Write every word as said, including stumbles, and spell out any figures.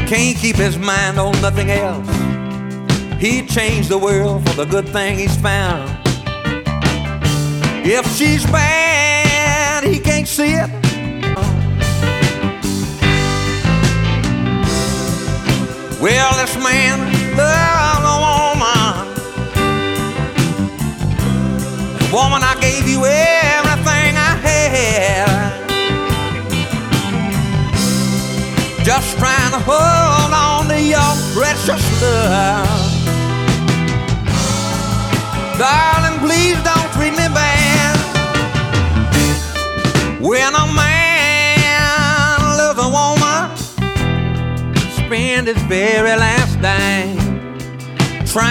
Can't keep his mind on nothing else. He'd change the world for the good thing he's found. If she's bad, he can't see it. Well, this man loved a woman. Woman, I gave you everything I had. Just trying to hold on to your precious love. Darling, please don't treat me bad. When a man loves a woman, spend his very last dime.